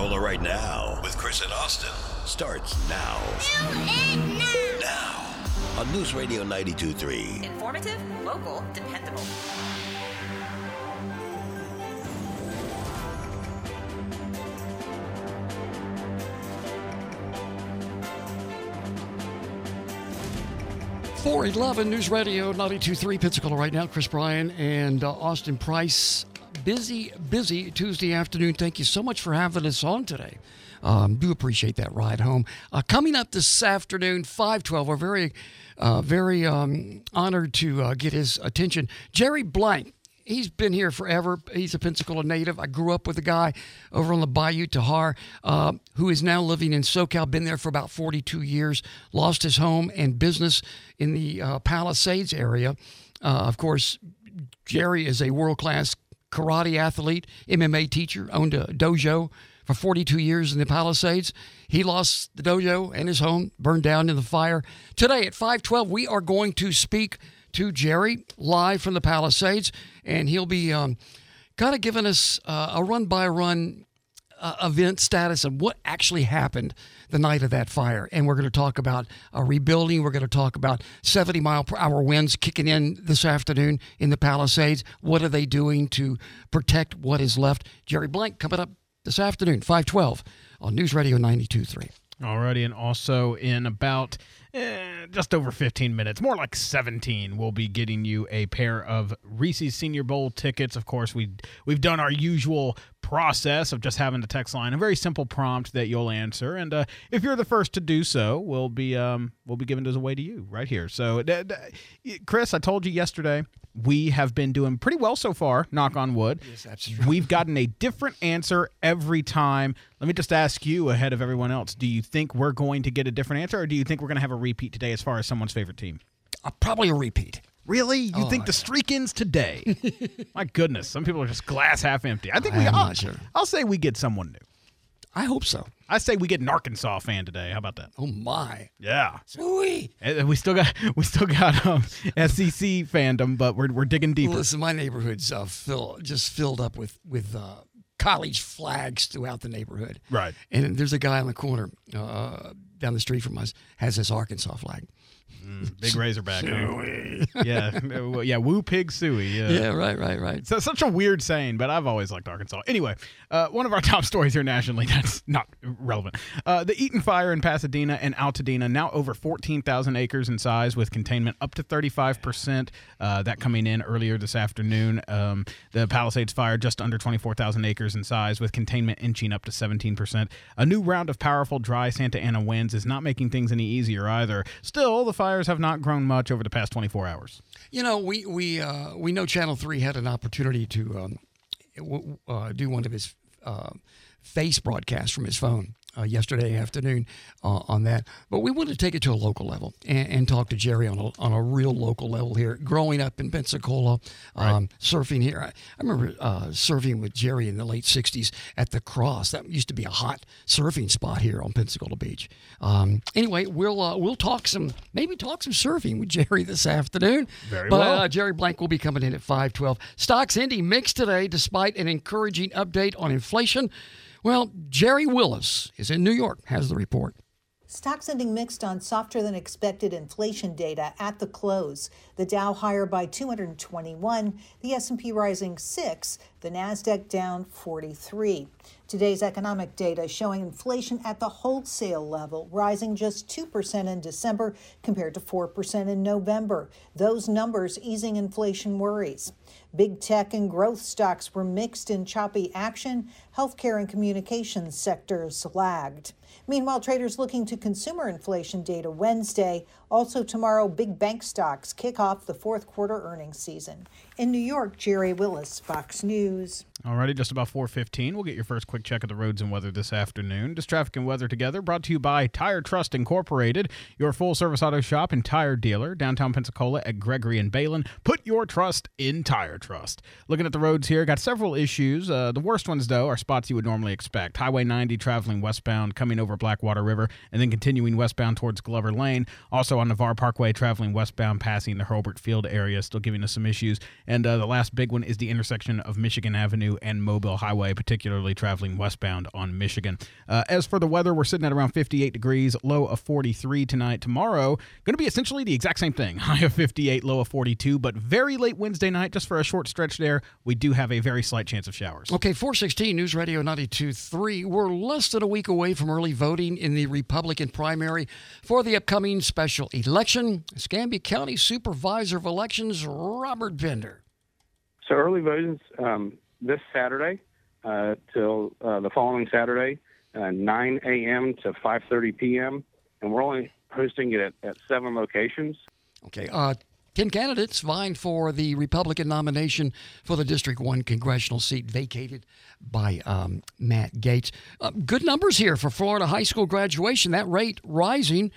Pensacola right now with Chris and Austin starts now. Now on News Radio 92.3. Informative, local, dependable. .411 News Radio 92.3 Pensacola right now. Chris Bryan and Austin Price. Busy Tuesday afternoon. Thank you so much for having us on today. Do appreciate that ride home. Coming up this afternoon, 5:12. We're very honored to get his attention. Jerry Blank. He's been here forever. He's a Pensacola native. I grew up with a guy over on the Bayou Tahar who is now living in SoCal, been there for about 42 years, lost his home and business in the Palisades area. Of course, Jerry is a world-class karate athlete, MMA teacher, owned a dojo for 42 years in the Palisades. He lost the dojo and his home, burned down in the fire. Today at 5:12, we are going to speak to Jerry live from the Palisades, and he'll be kind of giving us a run-by-run event status of what actually happened the night of that fire. And we're going to talk about rebuilding. We're going to talk about 70-mile-per-hour winds kicking in this afternoon in the Palisades. What are they doing to protect what is left? Jerry Blank coming up this afternoon, 5:12 on News Radio 92.3. Alrighty, and also in about just over 15 minutes, more like 17, we'll be getting you a pair of Reese's Senior Bowl tickets. Of course, we've done our usual process of just having the text line, a very simple prompt that you'll answer, and if you're the first to do so, we'll be giving those away to you right here. So, Chris, I told you yesterday, we have been doing pretty well so far, knock on wood. Yes, that's true. We've gotten a different answer every time. Let me just ask you ahead of everyone else, do you think we're going to get a different answer, or do you think we're going to have a repeat today as far as someone's favorite team? Probably a repeat. Really? You think the streak ends today? My goodness, some people are just glass half empty. I think I'm not sure. I'll say we get someone new. I hope so. I say we get an Arkansas fan today. How about that? Oh, my. Yeah. Sweet. We still got SEC fandom, but we're digging deeper. Listen, my neighborhood's just filled up with college flags throughout the neighborhood. Right. And there's a guy on the corner down the street from us has this Arkansas flag. Big Razorback. Yeah. Woo pig suey. Yeah, right. So such a weird saying, but I've always liked Arkansas. Anyway, one of our top stories here nationally, that's not relevant. The Eaton Fire in Pasadena and Altadena, now over 14,000 acres in size with containment up to 35%. That coming in earlier this afternoon. The Palisades Fire just under 24,000 acres in size with containment inching up to 17%. A new round of powerful dry Santa Ana winds is not making things any easier either. Still, the fires have not grown much over the past 24 hours. You know, we know Channel 3 had an opportunity to do one of his face broadcasts from his phone yesterday afternoon on that. But we wanted to take it to a local level and talk to Jerry on a real local level here. Growing up in Pensacola, surfing here. I remember surfing with Jerry in the late 60s at the Cross. That used to be a hot surfing spot here on Pensacola Beach. Anyway, we'll talk some surfing with Jerry this afternoon. Very well. Jerry Blank will be coming in at 5:12. Stocks Indy mixed today despite an encouraging update on inflation. Well, Jerry Willis is in New York, has the report. Stocks ending mixed on softer than expected inflation data at the close. The Dow higher by 221, the S&P rising 6, the Nasdaq down 43. Today's economic data showing inflation at the wholesale level, rising just 2% in December compared to 4% in November. Those numbers easing inflation worries. Big tech and growth stocks were mixed in choppy action. Healthcare and communications sectors lagged. Meanwhile, traders looking to consumer inflation data Wednesday. Also tomorrow, big bank stocks kick off the fourth quarter earnings season. In New York, Jerry Willis, Fox News. Alrighty, just about 4:15. We'll get your first quick check of the roads and weather this afternoon. Just traffic and weather together, brought to you by Tire Trust Incorporated, your full-service auto shop and tire dealer, downtown Pensacola at Gregory and Balin. Put your trust in Tire Trust. trust. Looking at the roads here, got several issues. The worst ones, though, are spots you would normally expect. Highway 90 traveling westbound, coming over Blackwater River, and then continuing westbound towards Glover Lane. Also on Navarre Parkway, traveling westbound, passing the Hurlburt Field area, still giving us some issues. And the last big one is the intersection of Michigan Avenue and Mobile Highway, particularly traveling westbound on Michigan. As for the weather, we're sitting at around 58 degrees, low of 43 tonight. Tomorrow, going to be essentially the exact same thing. High of 58, low of 42, but very late Wednesday night, just for a short stretch there, we do have a very slight chance of showers. Okay, 416 News Radio 92.3. We're less than a week away from early voting in the Republican primary for the upcoming special election. Escambia County Supervisor of Elections, Robert Bender. So early voting's this Saturday till the following Saturday, 9 a.m. to 5:30 p.m., and we're only hosting it at 7 locations. Okay, 10 candidates vying for the Republican nomination for the District 1 congressional seat vacated by Matt Gaetz. Good numbers here for Florida high school graduation. That rate rising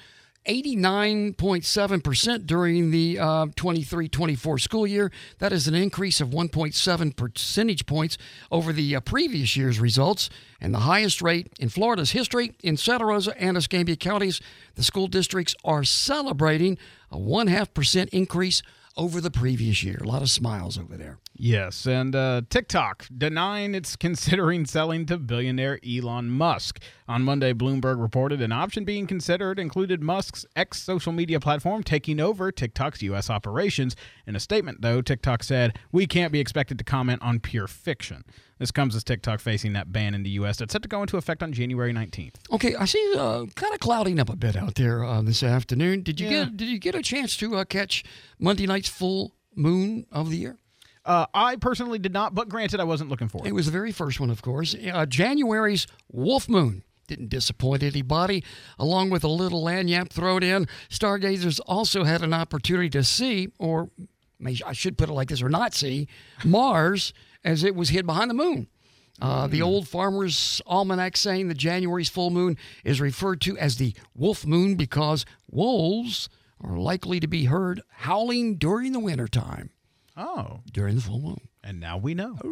89.7% during the 23-24 school year. That is an increase of 1.7 percentage points over the previous year's results, and the highest rate in Florida's history. In Santa Rosa and Escambia counties, the school districts are celebrating a 0.5% increase over the previous year. A lot of smiles over there. Yes, and TikTok denying it's considering selling to billionaire Elon Musk. On Monday, Bloomberg reported an option being considered included Musk's ex-social media platform taking over TikTok's U.S. operations. In a statement, though, TikTok said, "We can't be expected to comment on pure fiction." This comes as TikTok facing that ban in the U.S. that's set to go into effect on January 19th. Okay, I see kind of clouding up a bit out there this afternoon. Did you get a chance to catch Monday night's full moon of the year? I personally did not, but granted, I wasn't looking for it. It was the very first one, of course. January's wolf moon didn't disappoint anybody. Along with a little lagniappe thrown in, stargazers also had an opportunity to see, or I should put it like this, or not see, Mars as it was hid behind the moon. The old Farmer's Almanac saying that January's full moon is referred to as the wolf moon because wolves are likely to be heard howling during the wintertime. Oh. During the full moon. And now we know.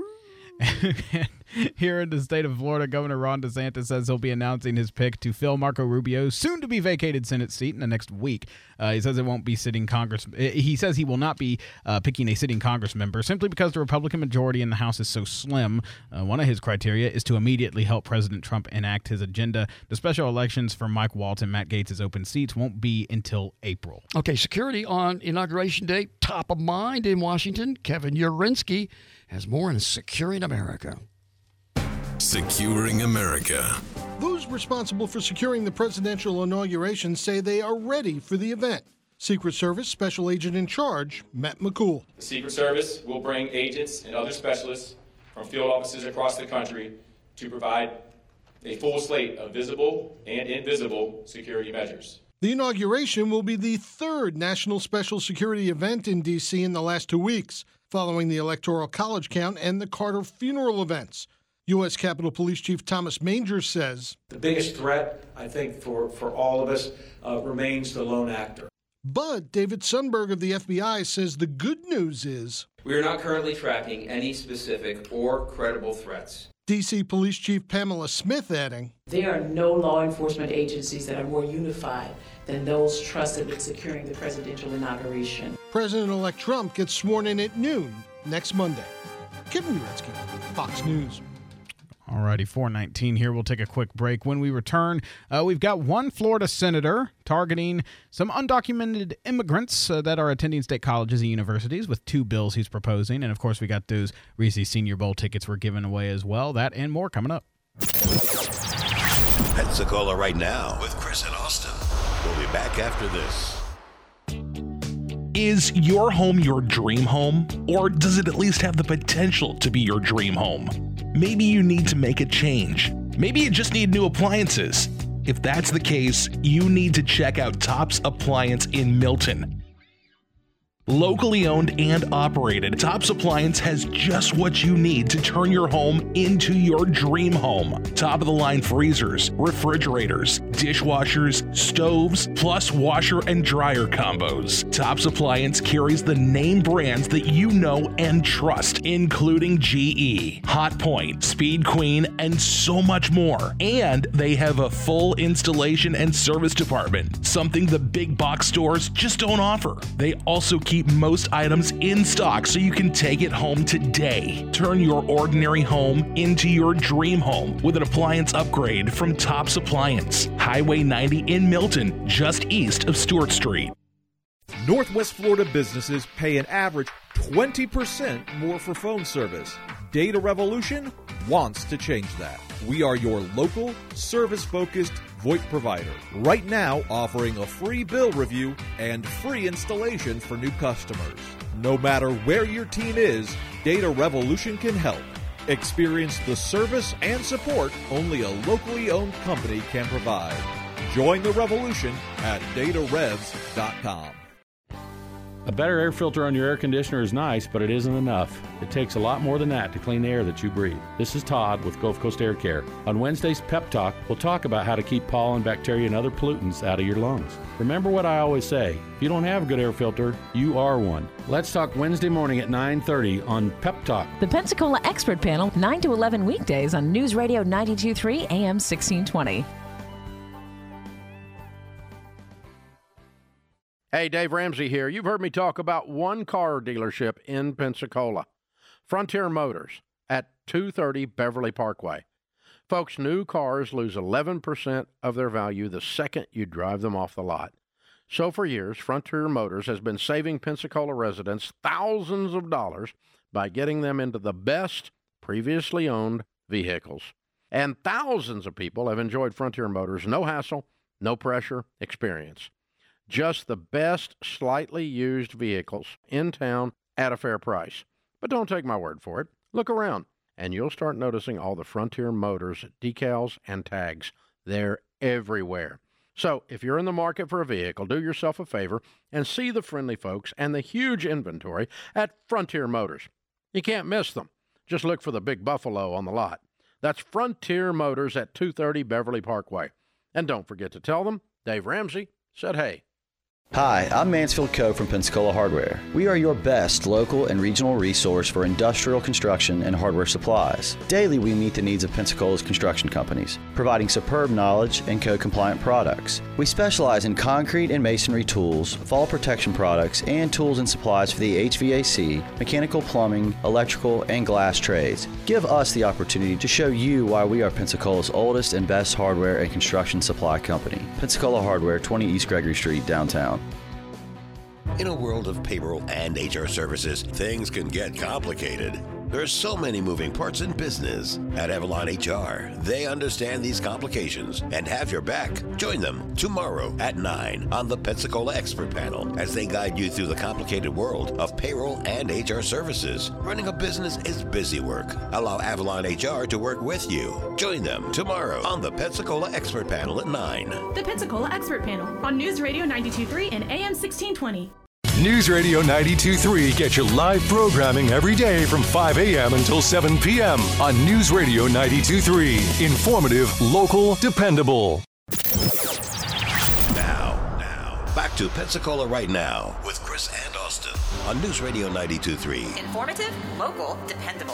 Here in the state of Florida, Governor Ron DeSantis says he'll be announcing his pick to fill Marco Rubio's soon-to-be vacated Senate seat in the next week. He says it won't be sitting Congress. He says he will not be picking a sitting Congress member simply because the Republican majority in the House is so slim. One of his criteria is to immediately help President Trump enact his agenda. The special elections for Mike Waltz and Matt Gaetz' open seats won't be until April. Okay, security on Inauguration Day, top of mind in Washington. Kevin Urinsky has more in Securing America. Securing America. Those responsible for securing the presidential inauguration say they are ready for the event. Secret Service Special Agent in Charge, Matt McCool. The Secret Service will bring agents and other specialists from field offices across the country to provide a full slate of visible and invisible security measures. The inauguration will be the third national special security event in D.C. in the last 2 weeks, following the Electoral College count and the Carter funeral events. U.S. Capitol Police Chief Thomas Manger says, "The biggest threat, I think, for all of us remains the lone actor." But David Sundberg of the FBI says the good news is we are not currently tracking any specific or credible threats. D.C. Police Chief Pamela Smith adding, "There are no law enforcement agencies that are more unified than those trusted with securing the presidential inauguration." President-elect Trump gets sworn in at noon next Monday. Kevin Uretsky, Fox News. Alrighty, 4:19 here. We'll take a quick break. When we return, we've got one Florida senator targeting some undocumented immigrants that are attending state colleges and universities with 2 bills he's proposing. And, of course, we got those Reese's Senior Bowl tickets we're giving away as well. That and more coming up. Pensacola Right Now with Chris and Austin. We'll be back after this. Is your home your dream home? Or does it at least have the potential to be your dream home? Maybe you need to make a change. Maybe you just need new appliances. If that's the case, you need to check out Tops Appliance in Milton. Locally owned and operated, Tops Appliance has just what you need to turn your home into your dream home. Top-of-the-line freezers, refrigerators, dishwashers, stoves, plus washer and dryer combos. Tops Appliance carries the name brands that you know and trust, including GE, Hotpoint, Speed Queen, and so much more. And they have a full installation and service department, something the big box stores just don't offer. They also keep most items in stock so you can take it home today. Turn your ordinary home into your dream home with an appliance upgrade from Tops Appliance. Highway 90 in Milton, just east of Stewart Street. Northwest Florida businesses pay an average 20% more for phone service. Data Revolution wants to change that. We are your local, service-focused VoIP provider. Right now, offering a free bill review and free installation for new customers. No matter where your team is, Data Revolution can help. Experience the service and support only a locally owned company can provide. Join the revolution at datarevs.com. A better air filter on your air conditioner is nice, but it isn't enough. It takes a lot more than that to clean the air that you breathe. This is Todd with Gulf Coast Air Care. On Wednesday's Pep Talk, we'll talk about how to keep pollen, bacteria, and other pollutants out of your lungs. Remember what I always say, if you don't have a good air filter, you are one. Let's talk Wednesday morning at 9:30 on Pep Talk. The Pensacola Expert Panel, 9 to 11 weekdays on News Radio 92.3 AM 1620. Hey, Dave Ramsey here. You've heard me talk about one car dealership in Pensacola, Frontier Motors at 230 Beverly Parkway. Folks, new cars lose 11% of their value the second you drive them off the lot. So for years, Frontier Motors has been saving Pensacola residents thousands of dollars by getting them into the best previously owned vehicles. And thousands of people have enjoyed Frontier Motors' no hassle, no pressure experience. Just the best slightly used vehicles in town at a fair price. But don't take my word for it. Look around, and you'll start noticing all the Frontier Motors decals and tags. They're everywhere. So if you're in the market for a vehicle, do yourself a favor and see the friendly folks and the huge inventory at Frontier Motors. You can't miss them. Just look for the big buffalo on the lot. That's Frontier Motors at 230 Beverly Parkway. And don't forget to tell them Dave Ramsey said hey. Hi, I'm Mansfield Coe from Pensacola Hardware. We are your best local and regional resource for industrial construction and hardware supplies. Daily, we meet the needs of Pensacola's construction companies, providing superb knowledge and code-compliant products. We specialize in concrete and masonry tools, fall protection products, and tools and supplies for the HVAC, mechanical, plumbing, electrical, and glass trades. Give us the opportunity to show you why we are Pensacola's oldest and best hardware and construction supply company. Pensacola Hardware, 20 East Gregory Street, downtown. In a world of payroll and HR services, things can get complicated. There's so many moving parts in business. At Avalon HR, they understand these complications and have your back. Join them tomorrow at 9 on the Pensacola Expert Panel as they guide you through the complicated world of payroll and HR services. Running a business is busy work. Allow Avalon HR to work with you. Join them tomorrow on the Pensacola Expert Panel at 9. The Pensacola Expert Panel on News Radio 92.3 and AM 1620. News Radio 92.3 gets your live programming every day from 5 a.m. until 7 p.m. on News Radio 92.3. Informative, local, dependable. Now, back to Pensacola Right Now with Chris and Austin on News Radio 92.3. Informative, local, dependable.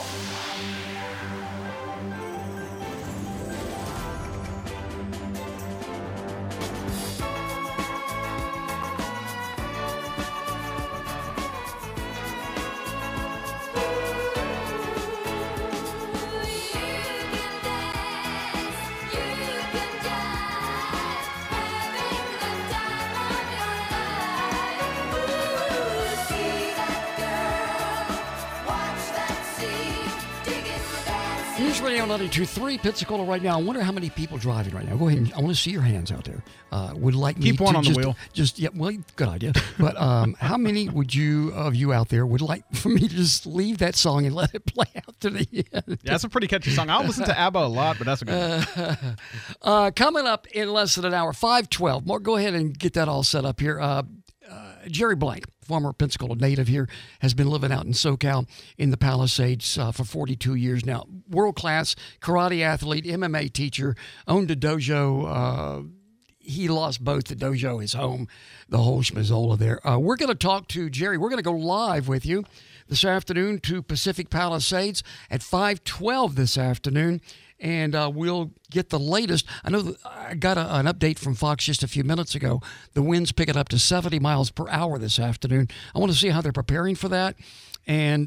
News Radio 92.3, Pensacola Right Now. I wonder how many people driving right now. Go ahead and I want to see your hands out there. Would like keep me one to on just, the wheel. Well, good idea. But how many of you out there would like for me to just leave that song and let it play out to the end? Yeah, that's a pretty catchy song. I don't listen to ABBA a lot, but that's a good one. Coming up in less than an hour, 5:12. Mark, go ahead and get that all set up here. Jerry Blank, former Pensacola native here, has been living out in SoCal in the Palisades for 42 years now. World-class karate athlete, MMA teacher, owned a dojo, he lost both. The dojo, his home, the whole schmazzola there. We're going to talk to Jerry. We're going to go live with you this afternoon to Pacific Palisades at 5:12 this afternoon, and we'll get the latest. I know I got an update from Fox just a few minutes ago. The wind's picking up to 70 miles per hour this afternoon. I want to see how they're preparing for that and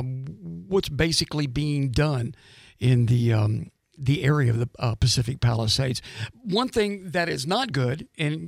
what's basically being done in the area of the Pacific Palisades. One thing that is not good, and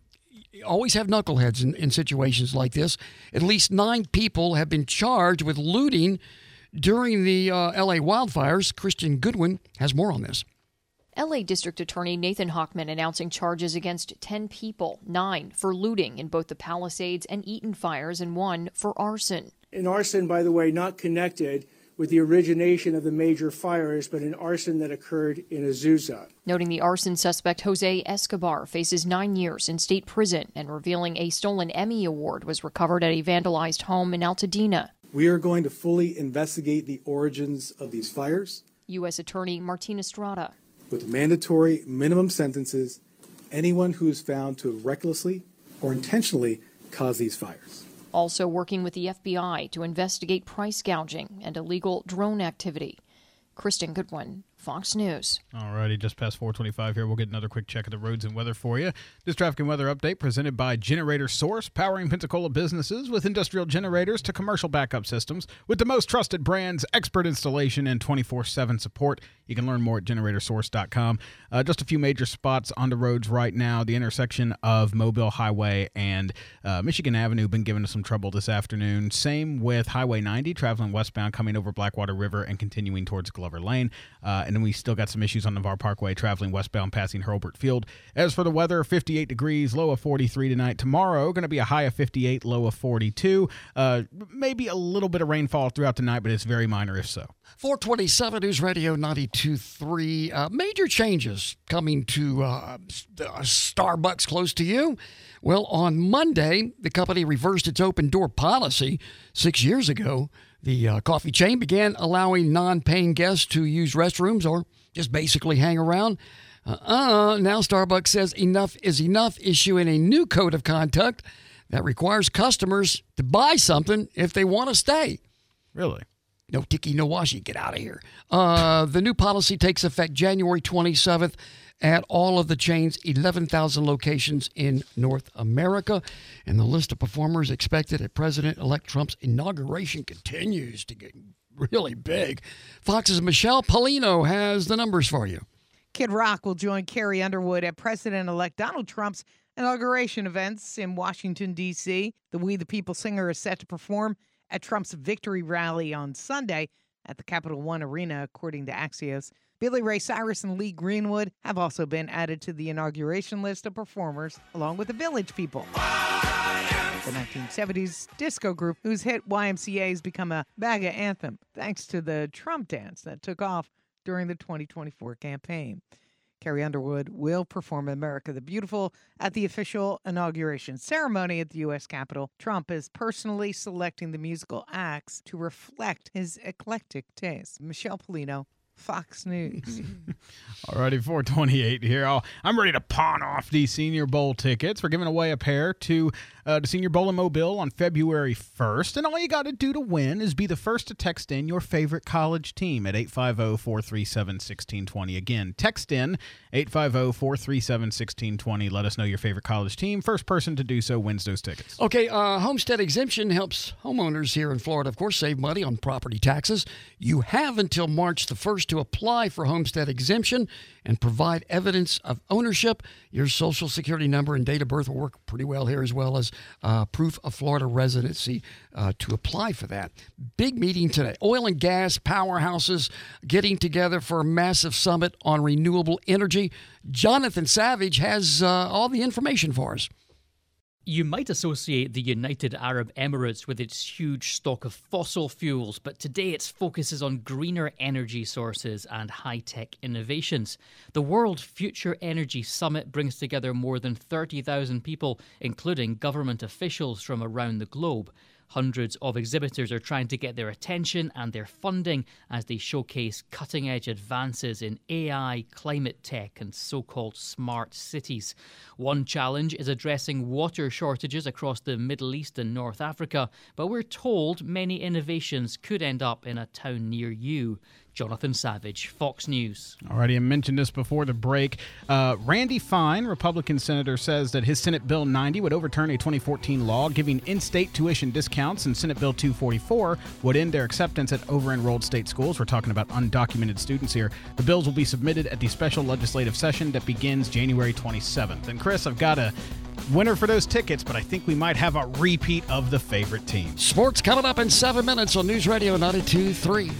you always have knuckleheads in situations like this, at least 9 people have been charged with looting during the L.A. wildfires. Kristen Goodwin has more on this. L.A. District Attorney Nathan Hochman announcing charges against 10 people, 9 for looting in both the Palisades and Eaton fires and 1 for arson. An arson, by the way, not connected with the origination of the major fires, but an arson that occurred in Azusa. Noting the arson suspect Jose Escobar faces 9 years in state prison and revealing a stolen Emmy Award was recovered at a vandalized home in Altadena. We are going to fully investigate the origins of these fires. U.S. Attorney Martin Estrada. With mandatory minimum sentences, anyone who is found to have recklessly or intentionally caused these fires. Also working with the FBI to investigate price gouging and illegal drone activity. Kristen Goodwin, Fox News. All righty, just past 4:25 here. We'll get another quick check of the roads and weather for you. This traffic and weather update presented by Generator Source, powering Pensacola businesses with industrial generators to commercial backup systems with the most trusted brands, expert installation, and 24/7 support. You can learn more at generatorsource.com. Just a few major spots on the roads right now. The intersection of Mobile Highway and Michigan Avenue been giving us some trouble this afternoon. Same with Highway 90, traveling westbound, coming over Blackwater River and continuing towards Glover Lane. And then we still got some issues on Navarre Parkway, traveling westbound, passing Hurlburt Field. As for the weather, 58 degrees, low of 43 tonight. Tomorrow, going to be a high of 58, low of 42. Maybe a little bit of rainfall throughout the night, but it's very minor if so. 427 News Radio 92.3. Major changes coming to Starbucks close to you. Well, on Monday, the company reversed its open door policy. 6 years ago, the coffee chain began allowing non-paying guests to use restrooms or just basically hang around. Now Starbucks says enough is enough, issuing a new code of conduct that requires customers to buy something if they want to stay. Really? No tiki, no washi. Get out of here. The new policy takes effect January 27th at all of the chain's 11,000 locations in North America. And the list of performers expected at President-elect Trump's inauguration continues to get really big. Fox's Michelle Polino has the numbers for you. Kid Rock will join Carrie Underwood at President-elect Donald Trump's inauguration events in Washington, D.C. The We the People singer is set to perform at Trump's victory rally on Sunday at the Capital One Arena, according to Axios. Billy Ray Cyrus and Lee Greenwood have also been added to the inauguration list of performers, along with the Village People, the 1970s disco group whose hit YMCA has become a MAGA anthem, thanks to the Trump dance that took off during the 2024 campaign. Carrie Underwood will perform America the Beautiful at the official inauguration ceremony at the U.S. Capitol. Trump is personally selecting the musical acts to reflect his eclectic taste. Michelle Polino, Fox News. Alrighty, 428 here. I'm ready to pawn off these Senior Bowl tickets. We're giving away a pair to the Senior Bowl in Mobile on February 1st. And all you got to do to win is be the first to text in your favorite college team at 850-437-1620. Again, text in 850-437-1620. Let us know your favorite college team. First person to do so wins those tickets. Okay, homestead exemption helps homeowners here in Florida, of course, save money on property taxes. You have until March the 1st to apply for homestead exemption and provide evidence of ownership. Your Social Security number and date of birth will work pretty well here, as well as proof of Florida residency to apply for that. Big meeting today. Oil and gas powerhouses getting together for a massive summit on renewable energy. Jonathan Savage has all the information for us. You might associate the United Arab Emirates with its huge stock of fossil fuels, but today its focus is on greener energy sources and high-tech innovations. The World Future Energy Summit brings together more than 30,000 people, including government officials from around the globe. Hundreds of exhibitors are trying to get their attention and their funding as they showcase cutting-edge advances in AI, climate tech, and so-called smart cities. One challenge is addressing water shortages across the Middle East and North Africa, but we're told many innovations could end up in a town near you. Jonathan Savage, Fox News. Already mentioned this before the break. Randy Fine, Republican senator, says that his Senate Bill 90 would overturn a 2014 law giving in-state tuition discounts, and Senate Bill 244 would end their acceptance at over-enrolled state schools. We're talking about undocumented students here. The bills will be submitted at the special legislative session that begins January 27th. And Chris, I've got a winner for those tickets, but I think we might have a repeat of the favorite team. Sports coming up in 7 minutes on News Radio 92.3.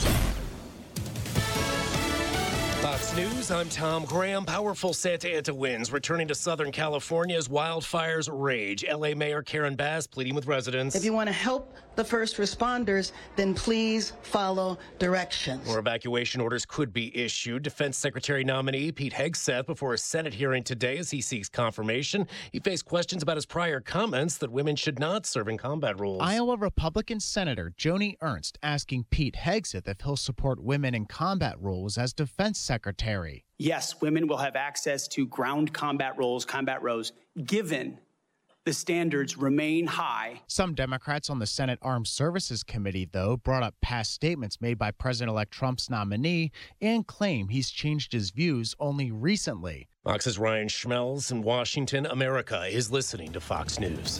Fox News, I'm Tom Graham. Powerful Santa Ana winds returning to Southern California as wildfires rage. L.A. Mayor Karen Bass pleading with residents. If you want to help the first responders, then please follow directions. More evacuation orders could be issued. Defense Secretary nominee Pete Hegseth before a Senate hearing today as he seeks confirmation. He faced questions about his prior comments that women should not serve in combat roles. Iowa Republican Senator Joni Ernst asking Pete Hegseth if he'll support women in combat roles as defense secretary. Yes, women will have access to ground combat roles, given the standards remain high. Some Democrats on the Senate Armed Services Committee, though, brought up past statements made by President-elect Trump's nominee and claim he's changed his views only recently. Fox's Ryan Schmelz in Washington. America is listening to Fox News.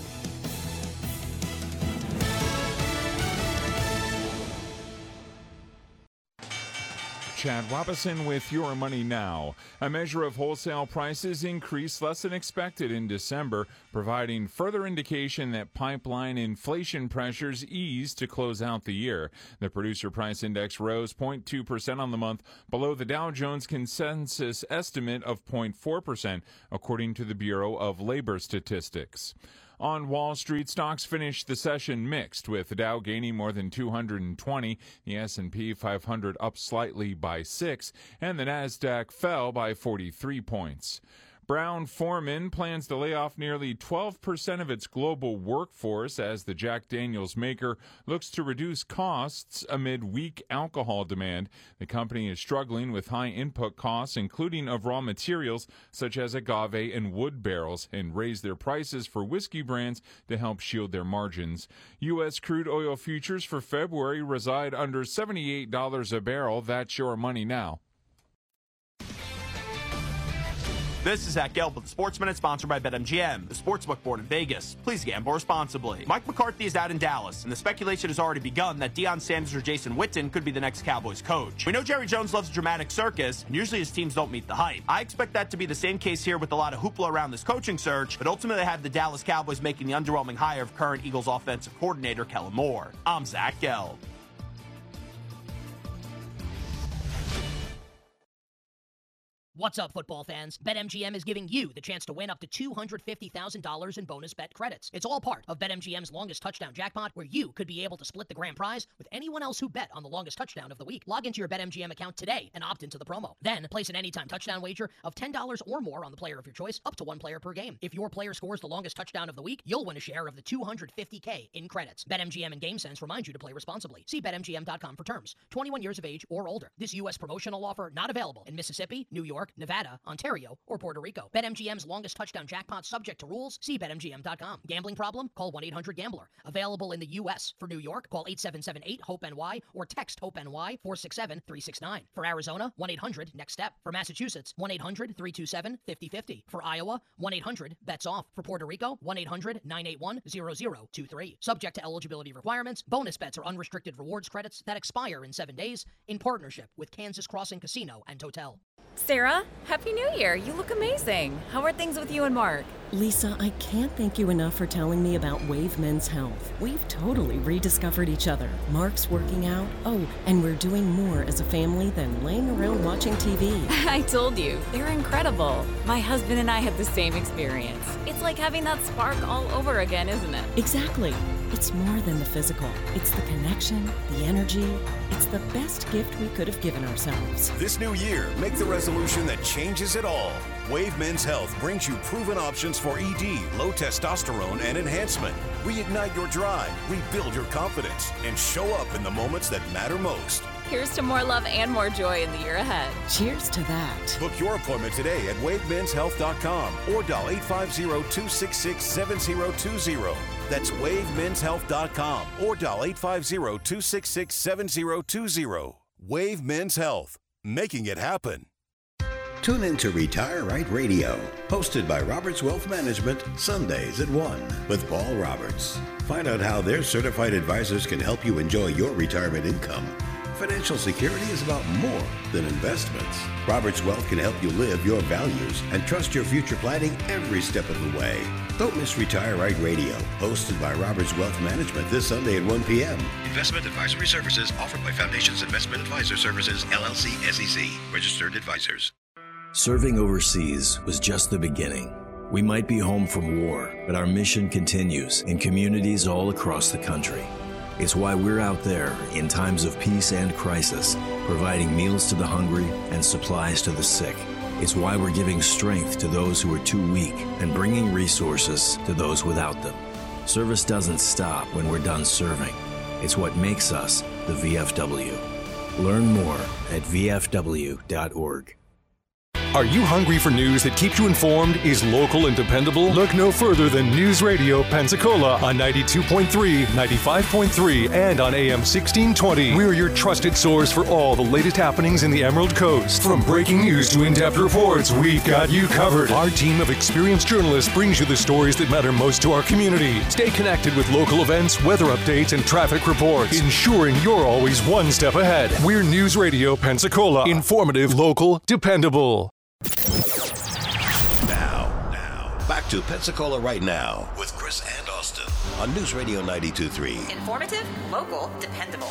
Chad Robison with Your Money Now. A measure of wholesale prices increased less than expected in December, providing further indication that pipeline inflation pressures ease to close out the year. The producer price index rose 0.2% on the month, below the Dow Jones consensus estimate of 0.4%, according to the Bureau of Labor Statistics. On Wall Street, stocks finished the session mixed, with the Dow gaining more than 220, the S&P 500 up slightly by 6, and the Nasdaq fell by 43 points. Brown-Forman plans to lay off nearly 12% of its global workforce as the Jack Daniel's maker looks to reduce costs amid weak alcohol demand. The company is struggling with high input costs, including of raw materials such as agave and wood barrels, and raise their prices for whiskey brands to help shield their margins. U.S. crude oil futures for February reside under $78 a barrel. That's Your Money Now. This is Zach Gelb with the Sports Minute, sponsored by BetMGM, the sportsbook board in Vegas. Please gamble responsibly. Mike McCarthy is out in Dallas, and the speculation has already begun that Deion Sanders or Jason Witten could be the next Cowboys coach. We know Jerry Jones loves a dramatic circus, and usually his teams don't meet the hype. I expect that to be the same case here with a lot of hoopla around this coaching search, but ultimately have the Dallas Cowboys making the underwhelming hire of current Eagles offensive coordinator Kellen Moore. I'm Zach Gelb. What's up, football fans? BetMGM is giving you the chance to win up to $250,000 in bonus bet credits. It's all part of BetMGM's longest touchdown jackpot, where you could be able to split the grand prize with anyone else who bet on the longest touchdown of the week. Log into your BetMGM account today and opt into the promo. Then place an anytime touchdown wager of $10 or more on the player of your choice, up to one player per game. If your player scores the longest touchdown of the week, you'll win a share of the $250K in credits. BetMGM and GameSense remind you to play responsibly. See BetMGM.com for terms. 21 years of age or older. This U.S. promotional offer not available in Mississippi, New York, Nevada, Ontario, or Puerto Rico. BetMGM's longest touchdown jackpot subject to rules. See BetMGM.com. Gambling problem? Call 1-800-GAMBLER. Available in the U.S. For New York, call 877-8-HOPE-NY or text HOPE-NY 467-369. For Arizona, 1-800-NEXT-STEP. For Massachusetts, 1-800-327-5050. For Iowa, 1-800-BETS-OFF. For Puerto Rico, 1-800-981-0023. Subject to eligibility requirements. Bonus bets are unrestricted rewards credits that expire in 7 days in partnership with Kansas Crossing Casino and Hotel. Sarah, Happy New Year. You look amazing. How are things with you and Mark? Lisa, I can't thank you enough for telling me about Wave Men's Health. We've totally rediscovered each other. Mark's working out. Oh, and we're doing more as a family than laying around watching TV. I told you, they're incredible. My husband and I had the same experience. It's like having that spark all over again, isn't it? Exactly. It's more than the physical. It's the connection, the energy. It's the best gift we could have given ourselves. This new year, make the resolution that changes it all. Wave Men's Health brings you proven options for ED, low testosterone, and enhancement. Reignite your drive, rebuild your confidence, and show up in the moments that matter most. Here's to more love and more joy in the year ahead. Cheers to that. Book your appointment today at wavemenshealth.com or dial 850-266-7020. That's wavemenshealth.com or dial 850-266-7020. Wave Men's Health, making it happen. Tune in to Retire Right Radio, hosted by Roberts Wealth Management, Sundays at 1 with Paul Roberts. Find out how their certified advisors can help you enjoy your retirement income. Financial security is about more than investments. Roberts Wealth can help you live your values and trust your future planning every step of the way. Don't miss Retire Right Radio, hosted by Roberts Wealth Management this Sunday at 1 p.m. Investment advisory services offered by Foundations Investment Advisor Services, LLC, SEC, registered advisors. Serving overseas was just the beginning. We might be home from war, but our mission continues in communities all across the country. It's why we're out there in times of peace and crisis, providing meals to the hungry and supplies to the sick. It's why we're giving strength to those who are too weak and bringing resources to those without them. Service doesn't stop when we're done serving. It's what makes us the VFW. Learn more at vfw.org. Are you hungry for news that keeps you informed, is local and dependable? Look no further than News Radio Pensacola on 92.3, 95.3, and on AM 1620. We're your trusted source for all the latest happenings in the Emerald Coast. From breaking news to in-depth reports, we've got you covered. Our team of experienced journalists brings you the stories that matter most to our community. Stay connected with local events, weather updates, and traffic reports, ensuring you're always one step ahead. We're News Radio Pensacola. Informative, local, dependable. Now, back to Pensacola Right Now with Chris and Austin on News Radio 92.3. Informative, local, dependable.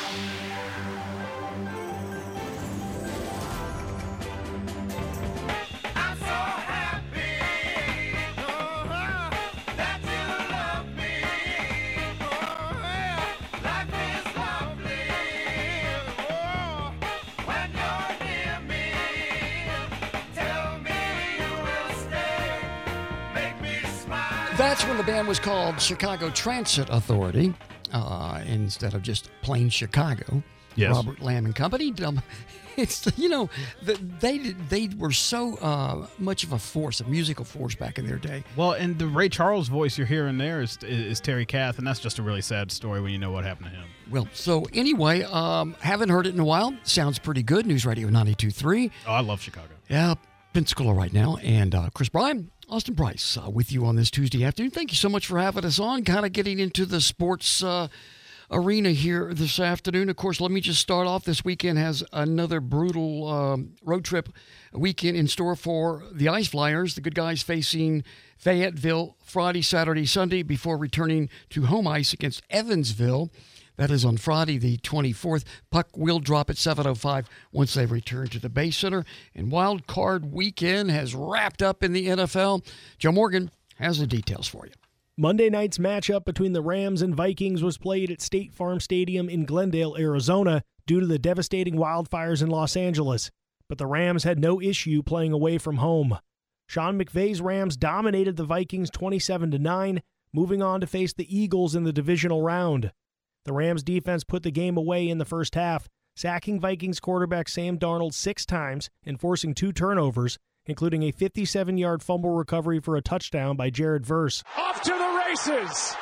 That's when the band was called Chicago Transit Authority, instead of just plain Chicago. Yes. Robert Lamb and Company. It's, you know, they were so much of a force, a musical force back in their day. Well, and the Ray Charles voice you're hearing there is Terry Kath, and that's just a really sad story when you know what happened to him. Well, so anyway, haven't heard it in a while. Sounds pretty good. News Radio 92.3. Oh, I love Chicago. Yeah, Pensacola Right Now. And Chris Bryan, Austin Price, with you on this Tuesday afternoon. Thank you so much for having us on, kind of getting into the sports arena here this afternoon. Of course, let me just start off. This weekend has another brutal road trip weekend in store for the Ice Flyers. The good guys facing Fayetteville Friday, Saturday, Sunday before returning to home ice against Evansville. That is on Friday, the 24th. Puck will drop at 7:05 once they return to the Bay Center. And Wild Card Weekend has wrapped up in the NFL. Joe Morgan has the details for you. Monday night's matchup between the Rams and Vikings was played at State Farm Stadium in Glendale, Arizona, due to the devastating wildfires in Los Angeles. But the Rams had no issue playing away from home. Sean McVay's Rams dominated the Vikings 27-9, moving on to face the Eagles in the divisional round. The Rams defense put the game away in the first half, sacking Vikings quarterback Sam Darnold 6 times and forcing 2 turnovers, including a 57-yard fumble recovery for a touchdown by Jared Verse. Off to the races,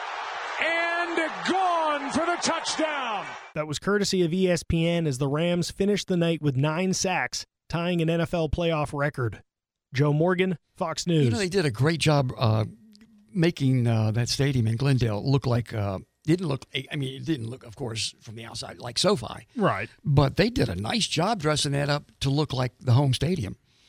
and gone for the touchdown. That was courtesy of ESPN as the Rams finished the night with 9 sacks, tying an NFL playoff record. Joe Morgan, Fox News. You know, they did a great job making that stadium in Glendale look like... it didn't look, of course, from the outside like SoFi. Right. But they did a nice job dressing that up to look like the home stadium.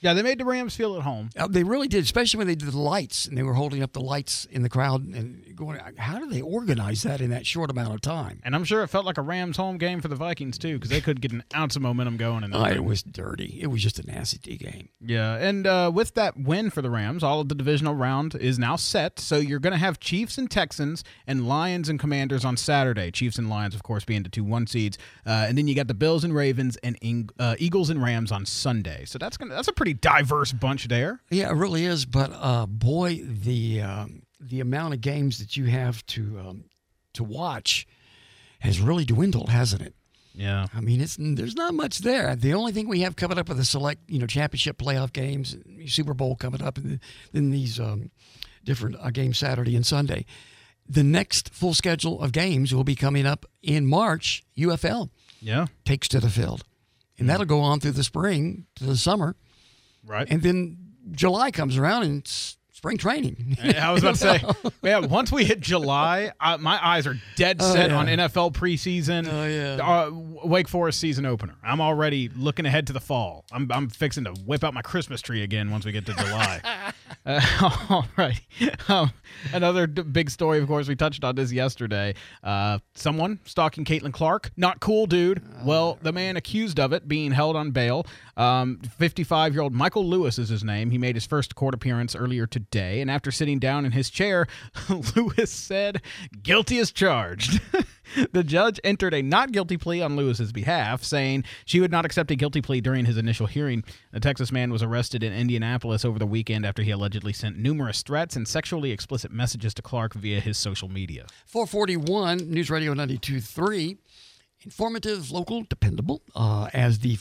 Yeah, they made the Rams feel at home. They really did, especially when they did the lights, and they were holding up the lights in the crowd and going, how do they organize that in that short amount of time? And I'm sure it felt like a Rams home game for the Vikings, too, because they couldn't get an ounce of momentum going. It was dirty. It was just a nasty game. Yeah, and with that win for the Rams, all of the divisional round is now set, so you're going to have Chiefs and Texans and Lions and Commanders on Saturday. Chiefs and Lions, of course, being the 2-1 seeds. And then you got the Bills and Ravens and Eagles and Rams on Sunday. So that's a pretty diverse bunch there. Yeah, it really is. But boy, the amount of games that you have to watch has really dwindled, hasn't it? Yeah. I mean, there's not much there. The only thing we have coming up are the select, championship playoff games, Super Bowl coming up, and then these different games Saturday and Sunday. The next full schedule of games will be coming up in March. UFL takes to the field. And that'll go on through the spring to the summer. Right. And then July comes around and it's spring training. I was about to say, man, once we hit July, my eyes are dead set on NFL preseason. Wake Forest season opener. I'm already looking ahead to the fall. I'm fixing to whip out my Christmas tree again once we get to July. All right. Another big story, of course, we touched on this yesterday. Someone stalking Caitlin Clark. Not cool, dude. Well, the man accused of it being held on bail. 55-year-old Michael Lewis is his name. He made his first court appearance earlier today, and after sitting down in his chair, Lewis said, "Guilty as charged." The judge entered a not guilty plea on Lewis's behalf, saying she would not accept a guilty plea during his initial hearing. The Texas man was arrested in Indianapolis over the weekend after he allegedly sent numerous threats and sexually explicit messages to Clark via his social media. 441 News Radio 92.3. Informative, local, dependable. As the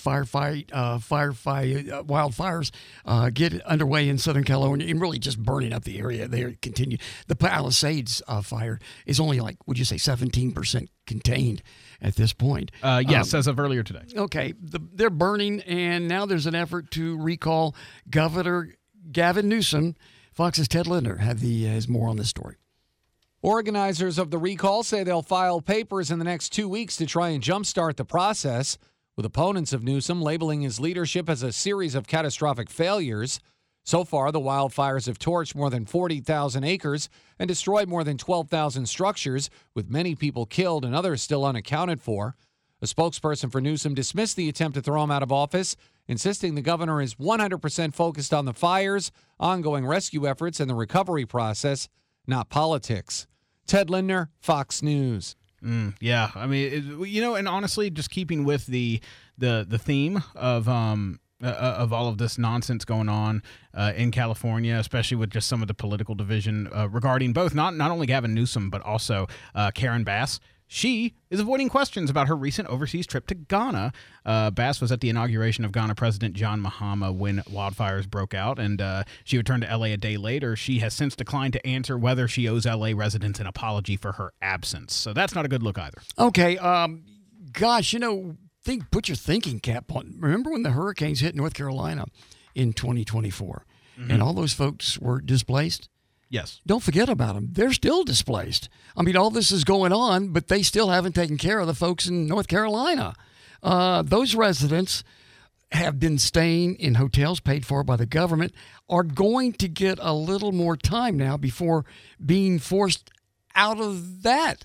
wildfires get underway in Southern California and really just burning up the area, they continue. The Palisades fire is only 17% contained at this point. Yes, as of earlier today. Okay, they're burning, and now there's an effort to recall Governor Gavin Newsom. Fox's Ted Linder has more on this story. Organizers of the recall say they'll file papers in the next 2 weeks to try and jumpstart the process, with opponents of Newsom labeling his leadership as a series of catastrophic failures. So far, the wildfires have torched more than 40,000 acres and destroyed more than 12,000 structures, with many people killed and others still unaccounted for. A spokesperson for Newsom dismissed the attempt to throw him out of office, insisting the governor is 100% focused on the fires, ongoing rescue efforts, and the recovery process, not politics. Ted Lindner, Fox News. Yeah, I mean, and honestly, just keeping with the theme of all of this nonsense going on in California, especially with just some of the political division regarding both not only Gavin Newsom but also Karen Bass. She is avoiding questions about her recent overseas trip to Ghana. Bass was at the inauguration of Ghana President John Mahama when wildfires broke out, and she returned to L.A. a day later. She has since declined to answer whether she owes L.A. residents an apology for her absence. So that's not a good look either. Okay, gosh, put your thinking cap on. Remember when the hurricanes hit North Carolina in 2024, and all those folks were displaced? Yes. Don't forget about them. They're still displaced. I mean, all this is going on, but they still haven't taken care of the folks in North Carolina. Those residents have been staying in hotels paid for by the government, are going to get a little more time now before being forced out of that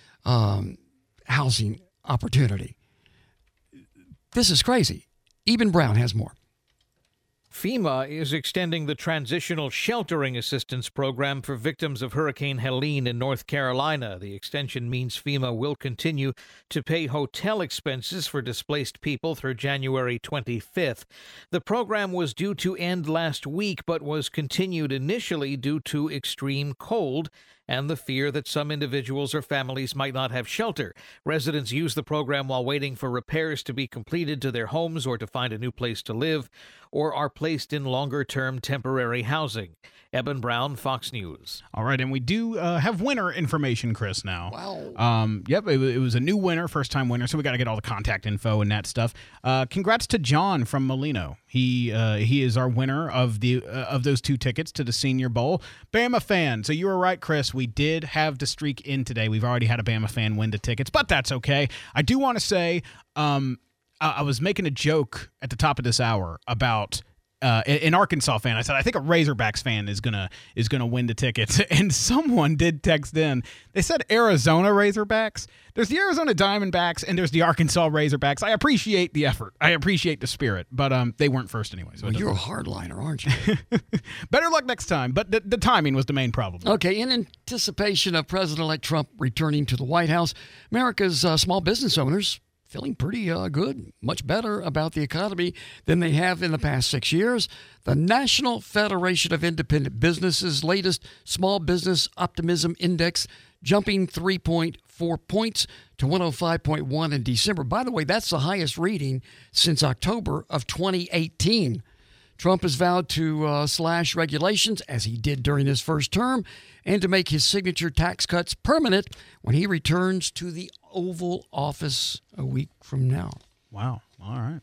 housing opportunity. This is crazy. Eben Brown has more. FEMA is extending the Transitional Sheltering Assistance Program for victims of Hurricane Helene in North Carolina. The extension means FEMA will continue to pay hotel expenses for displaced people through January 25th. The program was due to end last week, but was continued initially due to extreme cold and the fear that some individuals or families might not have shelter. Residents use the program while waiting for repairs to be completed to their homes or to find a new place to live, or are placed in longer-term temporary housing. Eben Brown, Fox News. All right, and we do have winner information, Chris, now. Wow. Yep, it was a new winner, first-time winner, so we got to get all the contact info and that stuff. Congrats to John from Molino. He is our winner of those 2 tickets to the Senior Bowl. Bama fan. So you were right, Chris. We did have the streak in today. We've already had a Bama fan win the tickets, but that's okay. I do want to say I was making a joke at the top of this hour about an Arkansas fan. I said, I think a Razorbacks fan is gonna win the tickets. And someone did text in. They said Arizona Razorbacks. There's the Arizona Diamondbacks and there's the Arkansas Razorbacks. I appreciate the effort. I appreciate the spirit, but they weren't first anyway. So you're a hardliner, aren't you? Better luck next time. But the timing was the main problem. Okay, in anticipation of President-elect Trump returning to the White House, America's small business owners feeling pretty good, much better about the economy than they have in the past 6 years. The National Federation of Independent Businesses' latest Small Business Optimism Index jumping 3.4 points to 105.1 in December. By the way, that's the highest reading since October of 2018. Trump has vowed to slash regulations, as he did during his first term, and to make his signature tax cuts permanent when he returns to the Oval Office a week from now. Wow. All right.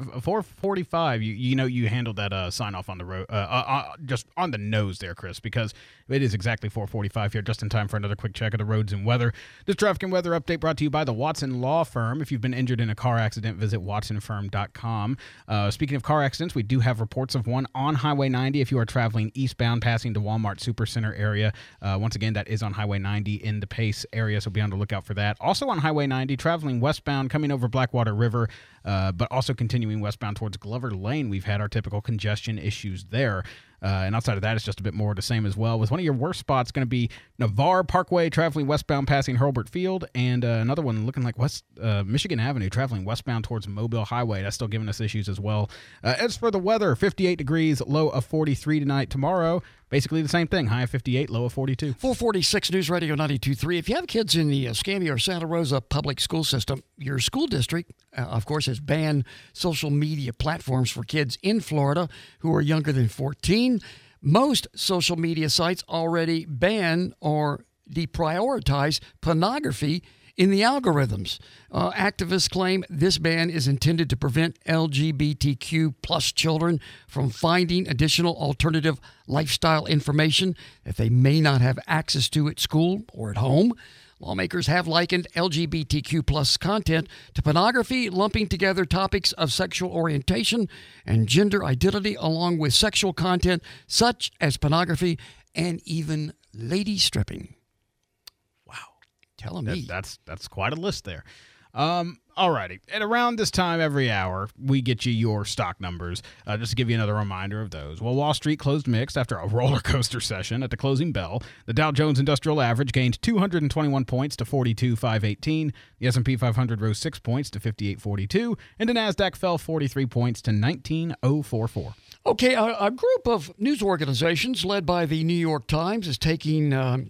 4:45. You handled that sign off on the road, just on the nose there, Chris, because it is exactly 4:45 here, just in time for another quick check of the roads and weather. This traffic and weather update brought to you by the Watson Law Firm. If you've been injured in a car accident, visit watsonfirm.com. Speaking of car accidents, we do have reports of one on Highway 90 if you are traveling eastbound, passing the Walmart Supercenter area. Once again, that is on Highway 90 in the Pace area, so be on the lookout for that. Also on Highway 90, traveling westbound, coming over Blackwater River, but also continuing westbound towards Glover Lane. We've had our typical congestion issues there. And outside of that, it's just a bit more of the same as well. With one of your worst spots going to be Navarre Parkway, traveling westbound, passing Hurlburt Field, and another one looking like West Michigan Avenue, traveling westbound towards Mobile Highway. That's still giving us issues as well. As for the weather, 58 degrees, low of 43 tonight. Tomorrow, basically the same thing, high of 58, low of 42. 446 News Radio 92.3. If you have kids in the Escambia or Santa Rosa public school system, your school district, of course, has banned social media platforms for kids in Florida who are younger than 14. Most social media sites already ban or deprioritize pornography in the algorithms. Activists claim this ban is intended to prevent LGBTQ plus children from finding additional alternative lifestyle information that they may not have access to at school or at home. Lawmakers have likened LGBTQ plus content to pornography, lumping together topics of sexual orientation and gender identity along with sexual content such as pornography and even lady stripping. Telling me. That's quite a list there. All righty. At around this time every hour, we get you your stock numbers. Just to give you another reminder of those. Well, Wall Street closed mixed after a roller coaster session at the closing bell. The Dow Jones Industrial Average gained 221 points to 42,518. The S&P 500 rose 6 points to 5842, and the Nasdaq fell 43 points to 19,044. Okay, a group of news organizations led by the New York Times is taking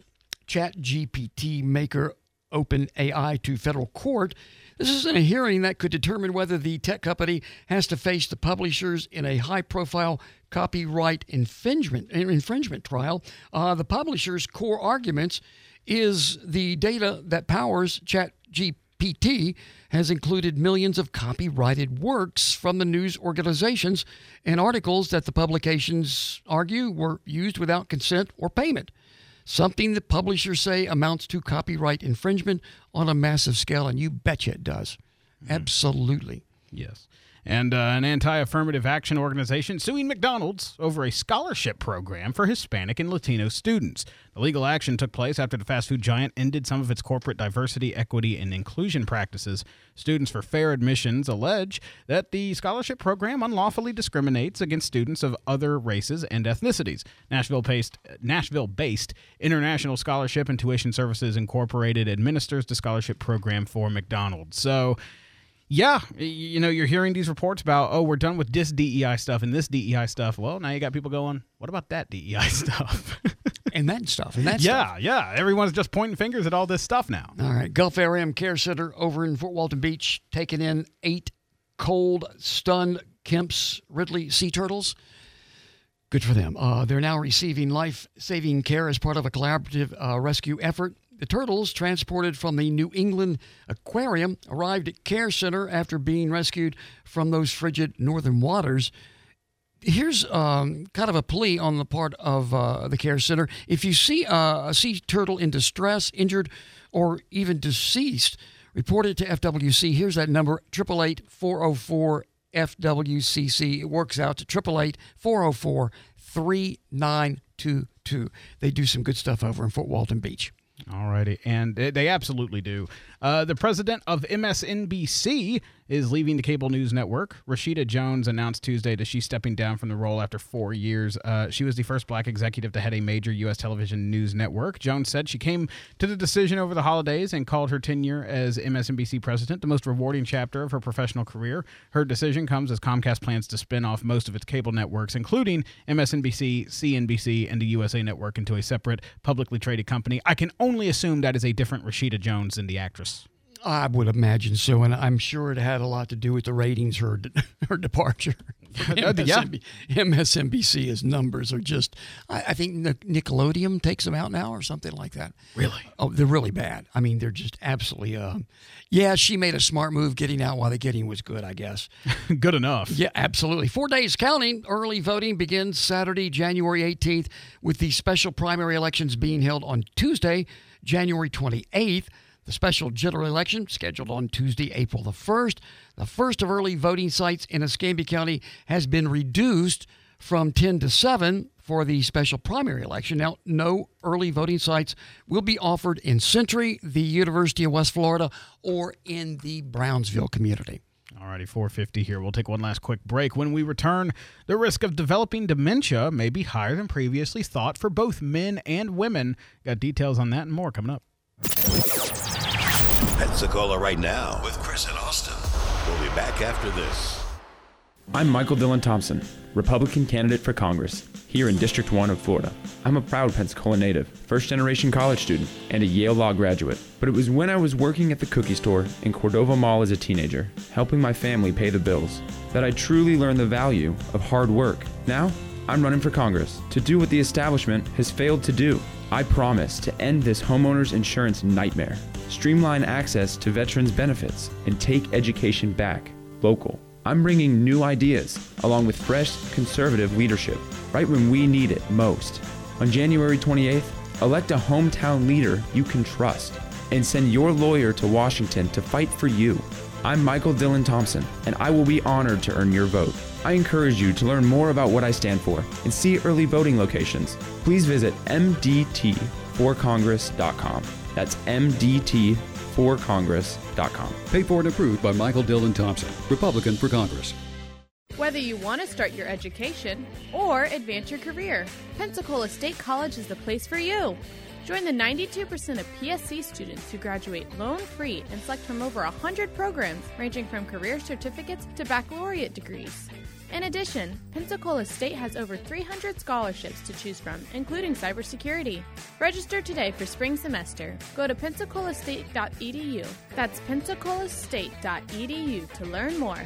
ChatGPT maker OpenAI to federal court. This is in a hearing that could determine whether the tech company has to face the publishers in a high-profile copyright infringement trial. The publishers' core arguments is the data that powers ChatGPT has included millions of copyrighted works from the news organizations and articles that the publications argue were used without consent or payment. Something that publishers say amounts to copyright infringement on a massive scale, and you betcha it does. Absolutely. Yes. And an anti-affirmative action organization suing McDonald's over a scholarship program for Hispanic and Latino students. The legal action took place after the fast food giant ended some of its corporate diversity, equity, and inclusion practices. Students for Fair Admissions allege that the scholarship program unlawfully discriminates against students of other races and ethnicities. Nashville-based International Scholarship and Tuition Services Incorporated administers the scholarship program for McDonald's. So, yeah, you're hearing these reports about, we're done with this DEI stuff and this DEI stuff. Well, now you got people going, what about that DEI stuff? And that stuff. And that stuff. Yeah. Everyone's just pointing fingers at all this stuff now. All right. Gulf RM Care Center over in Fort Walton Beach taking in 8 cold, stunned Kemp's Ridley sea turtles. Good for them. They're now receiving life-saving care as part of a collaborative rescue effort. The turtles, transported from the New England Aquarium, arrived at Care Center after being rescued from those frigid northern waters. Here's kind of a plea on the part of the Care Center. If you see a sea turtle in distress, injured, or even deceased, report it to FWC. Here's that number, 888-404-8255. FWCC. It works out to 888-404-3922. They do some good stuff over in Fort Walton Beach. All righty, and they absolutely do. The president of MSNBC is leaving the cable news network. Rashida Jones announced Tuesday that she's stepping down from the role after 4 years. She was the first black executive to head a major U.S. television news network. Jones said she came to the decision over the holidays and called her tenure as MSNBC president the most rewarding chapter of her professional career. Her decision comes as Comcast plans to spin off most of its cable networks, including MSNBC, CNBC, and the USA Network, into a separate, publicly traded company. I can only assume that is a different Rashida Jones than the actress. I would imagine so, and I'm sure it had a lot to do with the ratings, her departure. MSNBC's numbers are just, I think Nickelodeon takes them out now or something like that. Really? Oh, they're really bad. I mean, they're just absolutely, she made a smart move getting out while the getting was good, I guess. Good enough. Yeah, absolutely. 4 days counting. Early voting begins Saturday, January 18th, with the special primary elections being held on Tuesday, January 28th. The special general election, scheduled on Tuesday, April the 1st. The first of early voting sites in Escambia County has been reduced from 10 to 7 for the special primary election. Now, no early voting sites will be offered in Century, the University of West Florida, or in the Brownsville community. All righty, 4:50 here. We'll take one last quick break. When we return, the risk of developing dementia may be higher than previously thought for both men and women. Got details on that and more coming up. Pensacola right now with Chris and Austin. We'll be back after this. I'm Michael Dillon Thompson, Republican candidate for Congress, here in District 1 of Florida. I'm a proud Pensacola native, first-generation college student, and a Yale Law graduate. But it was when I was working at the cookie store in Cordova Mall as a teenager, helping my family pay the bills, that I truly learned the value of hard work. Now, I'm running for Congress to do what the establishment has failed to do. I promise to end this homeowners insurance nightmare, streamline access to veterans benefits, and take education back local. I'm bringing new ideas along with fresh conservative leadership right when we need it most. On January 28th, elect a hometown leader you can trust and send your lawyer to Washington to fight for you. I'm Michael Dillon Thompson, and I will be honored to earn your vote. I encourage you to learn more about what I stand for and see early voting locations. Please visit mdt4congress.com. That's mdt4congress.com. Paid for and approved by Michael Dillon Thompson, Republican for Congress. Whether you want to start your education or advance your career, Pensacola State College is the place for you. Join the 92% of PSC students who graduate loan-free and select from over 100 programs ranging from career certificates to baccalaureate degrees. In addition, Pensacola State has over 300 scholarships to choose from, including cybersecurity. Register today for spring semester. Go to pensacolaState.edu. That's pensacolaState.edu to learn more.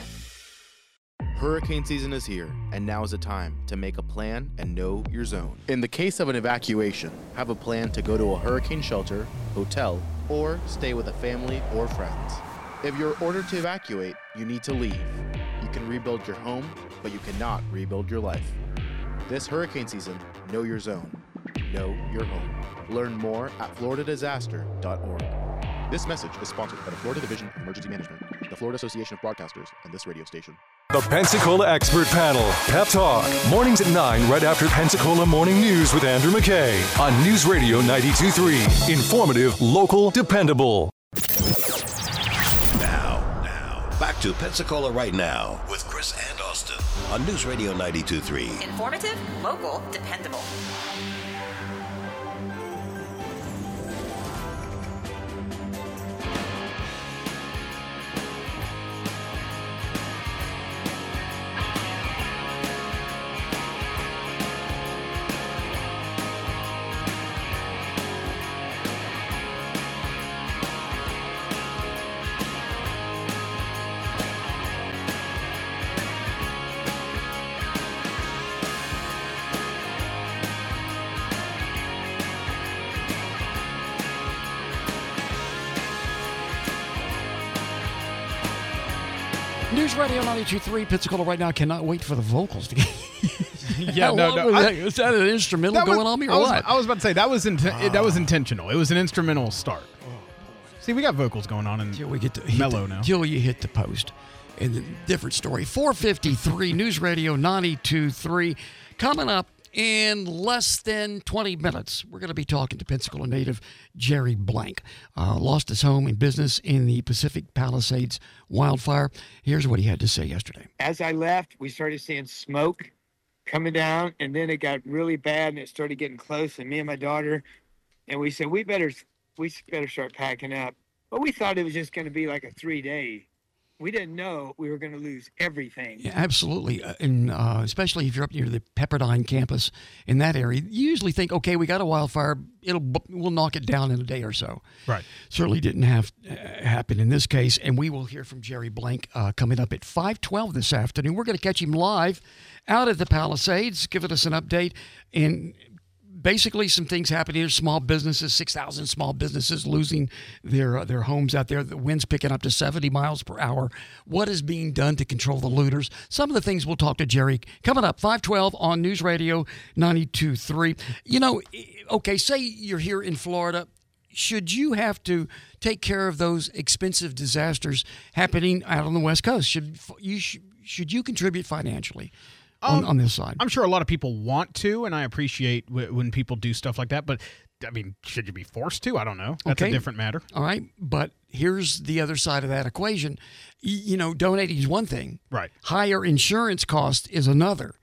Hurricane season is here, and now is the time to make a plan and know your zone. In the case of an evacuation, have a plan to go to a hurricane shelter, hotel, or stay with a family or friends. If you're ordered to evacuate, you need to leave. You can rebuild your home, but you cannot rebuild your life. This hurricane season, know your zone. Know your home. Learn more at floridadisaster.org. This message is sponsored by the Florida Division of Emergency Management, the Florida Association of Broadcasters, and this radio station. The Pensacola Expert Panel, Pep Talk, mornings at 9 right after Pensacola Morning News with Andrew McKay on News Radio 92.3. Informative, local, dependable. Now, back to Pensacola right now with Chris and Austin on News Radio 92.3. Informative, local, dependable. News Radio 92.3 Pensacola right now. Cannot wait for the vocals to get. Yeah, no. Is that an instrumental going on here or what? I was about to say that was intentional. It was an instrumental start. See, we got vocals going on, and we get to mellow now. Till you hit the post. And a different story. 453 News Radio 92.3. Coming up in less than 20 minutes, we're going to be talking to Pensacola native Jerry Blank. Lost his home and business in the Pacific Palisades wildfire. Here's what he had to say yesterday. As I left, we started seeing smoke coming down, and then it got really bad, and it started getting close. And me and my daughter, and we said, we better start packing up. But we thought it was just going to be like a 3-day. We didn't know we were going to lose everything. Yeah, absolutely. And especially if you're up near the Pepperdine campus in that area, you usually think, okay, we got a wildfire. We'll knock it down in a day or so. Right. Certainly didn't happen in this case. And we will hear from Jerry Blank coming up at 5:12 this afternoon. We're going to catch him live out at the Palisades, giving us an update. And basically, some things happening. There's small businesses, 6,000 small businesses losing their homes out there. The wind's picking up to 70 miles per hour. What is being done to control the looters? Some of the things we'll talk to Jerry coming up 5:12 on News Radio 92.3. You know, okay, say you're here in Florida. Should you have to take care of those expensive disasters happening out on the West Coast? Should you contribute financially? On this side, I'm sure a lot of people want to, and I appreciate when people do stuff like that. But I mean, should you be forced to? I don't know. That's a different matter. All right, but here's the other side of that equation. You know, donating is one thing. Right. Higher insurance cost is another.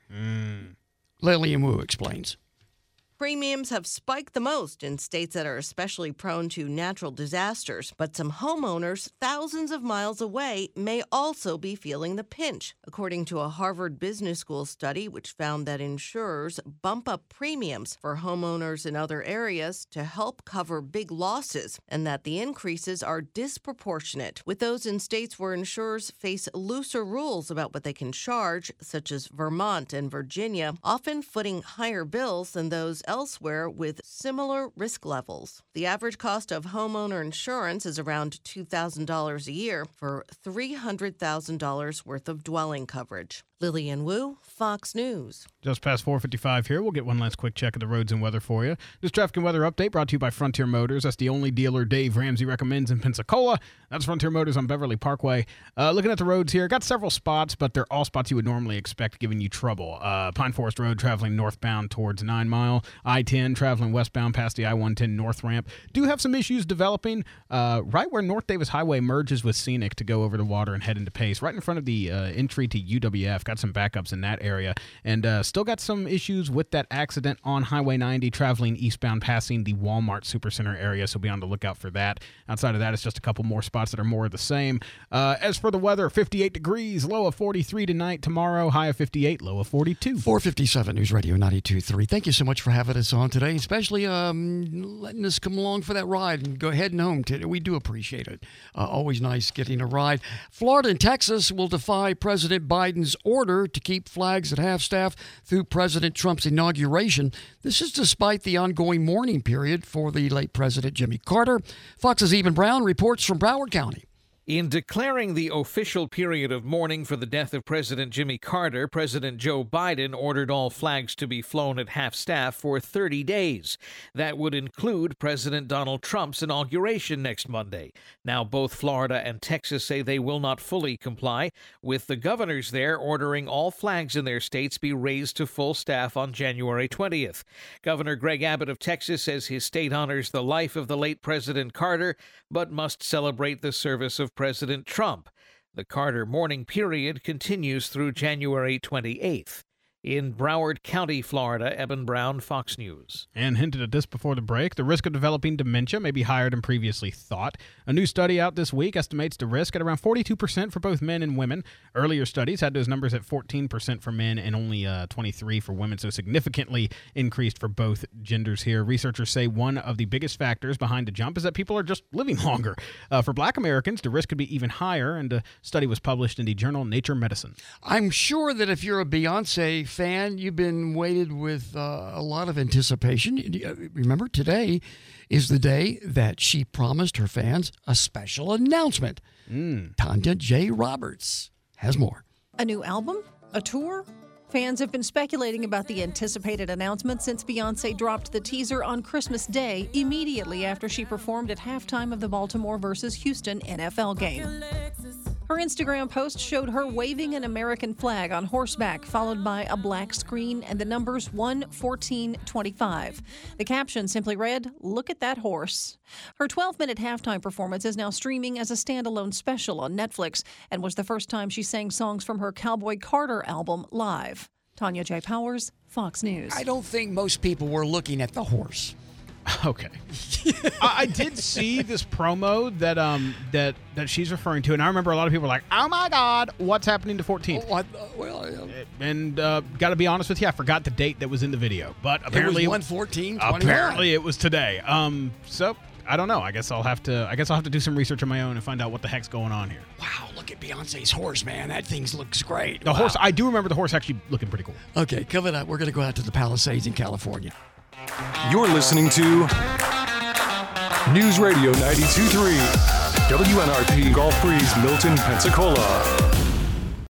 Lillian Wu explains. Premiums have spiked the most in states that are especially prone to natural disasters, but some homeowners thousands of miles away may also be feeling the pinch, according to a Harvard Business School study which found that insurers bump up premiums for homeowners in other areas to help cover big losses, and that the increases are disproportionate, with those in states where insurers face looser rules about what they can charge, such as Vermont and Virginia, often footing higher bills than those elsewhere with similar risk levels. The average cost of homeowner insurance is around $2,000 a year for $300,000 worth of dwelling coverage. Lillian Wu, Fox News. Just past 4:55 here. We'll get one last quick check of the roads and weather for you. This traffic and weather update brought to you by Frontier Motors. That's the only dealer Dave Ramsey recommends in Pensacola. That's Frontier Motors on Beverly Parkway. Looking at the roads here, got several spots, but they're all spots you would normally expect giving you trouble. Pine Forest Road traveling northbound towards 9 Mile. I-10 traveling westbound past the I-110 North Ramp. Do have some issues developing right where North Davis Highway merges with Scenic to go over the water and head into Pace. Right in front of the entry to UWF. Got some backups in that area. And still got some issues with that accident on Highway 90 traveling eastbound passing the Walmart Supercenter area, so be on the lookout for that. Outside of that, it's just a couple more spots that are more of the same. As for the weather, 58 degrees, low of 43 tonight. Tomorrow, high of 58, low of 42. 457 News Radio 92.3. Thank you so much for having us on today, especially letting us come along for that ride and go heading home today. We do appreciate it. Always nice getting a ride. Florida and Texas will defy President Biden's order to keep flags at half-staff through President Trump's inauguration. This is despite the ongoing mourning period for the late President Jimmy Carter. Fox's Eben Brown reports from Broward County. In declaring the official period of mourning for the death of President Jimmy Carter, President Joe Biden ordered all flags to be flown at half-staff for 30 days. That would include President Donald Trump's inauguration next Monday. Now, both Florida and Texas say they will not fully comply, with the governors there ordering all flags in their states be raised to full staff on January 20th. Governor Greg Abbott of Texas says his state honors the life of the late President Carter, but must celebrate the service of President Trump. The Carter mourning period continues through January 28th. In Broward County, Florida, Eben Brown, Fox News. And hinted at this before the break, the risk of developing dementia may be higher than previously thought. A new study out this week estimates the risk at around 42% for both men and women. Earlier studies had those numbers at 14% for men and only 23% for women, so significantly increased for both genders here. Researchers say one of the biggest factors behind the jump is that people are just living longer. For Black Americans, the risk could be even higher, and a study was published in the journal Nature Medicine. I'm sure that if you're a Beyonce fan, you've been waited with a lot of anticipation. Remember, today is the day that she promised her fans a special announcement. Tanya J. Roberts has more. A new album? A tour? Fans have been speculating about the anticipated announcement since Beyonce dropped the teaser on Christmas Day, immediately after she performed at halftime of the Baltimore versus Houston NFL game. Her Instagram post showed her waving an American flag on horseback, followed by a black screen and the numbers 1-14-25. The caption simply read, "Look at that horse." Her 12-minute halftime performance is now streaming as a standalone special on Netflix and was the first time she sang songs from her Cowboy Carter album live. Tanya J. Powers, Fox News. I don't think most people were looking at the horse. Okay. I did see this promo that she's referring to, and I remember a lot of people were like, "Oh my God, what's happening to 14th?" And got to be honest with you, I forgot the date that was in the video, but apparently it was 1/14/21. Apparently it was today. So I don't know. I guess I'll have to do some research on my own and find out what the heck's going on here. Wow, look at Beyonce's horse, man. That thing looks great. The horse, I do remember the horse actually looking pretty cool. Okay, coming up, we're going to go out to the Palisades in California. You're listening to News Radio 92.3, WNRP Gulf Breeze, Milton, Pensacola.